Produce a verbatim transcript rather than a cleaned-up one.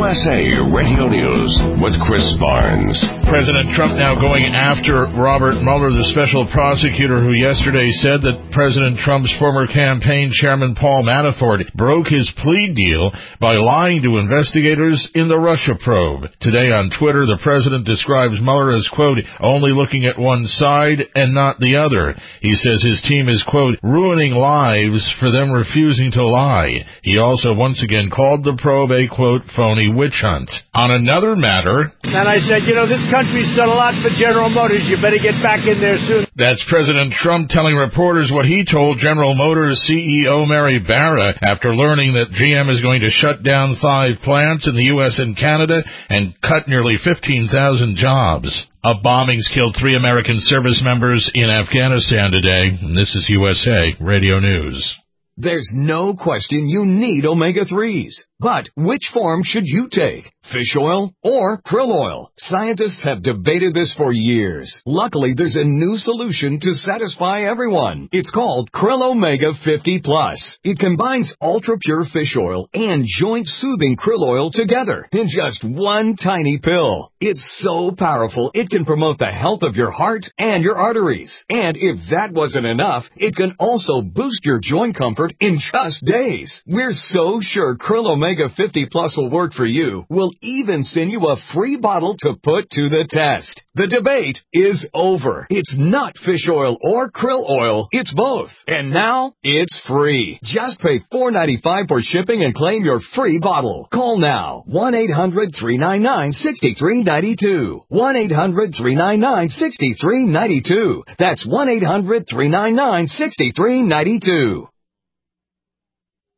S A Radio News with Chris Barnes. President Trump now going after Robert Mueller, the special prosecutor who yesterday said that President Trump's former campaign chairman Paul Manafort broke his plea deal by lying to investigators in the Russia probe. Today on Twitter, the president describes Mueller as, quote, only looking at one side and not the other. He says his team is, quote, ruining lives for them refusing to lie. He also once again called the probe a, quote, phony witch hunt. On another matter... And I said, you know, this country's done a lot for General Motors. You better get back in there soon. That's President Trump telling reporters what he told General Motors C E O Mary Barra after learning that G M is going to shut down five plants in the U S and Canada and cut nearly fifteen thousand jobs. A bombing's killed three American service members in Afghanistan today. And this is U S A Radio News. There's no question you need omega threes. But which form should you take? Fish oil or krill oil? Scientists have debated this for years. Luckily, there's a new solution to satisfy everyone. It's called Krill Omega fifty plus. It combines ultra-pure fish oil and joint-soothing krill oil together in just one tiny pill. It's so powerful, it can promote the health of your heart and your arteries. And if that wasn't enough, it can also boost your joint comfort in just days. We're so sure Krill Omega fifty plus will work for you. We'll even send you a free bottle to put to the test. The debate is over. It's not fish oil or krill oil. It's both. And now it's free. Just pay four dollars and ninety-five cents for shipping and claim your free bottle. Call now. one eight hundred three nine nine six three nine two. one eight hundred three nine nine six three nine two. That's one eight hundred three nine nine six three nine two.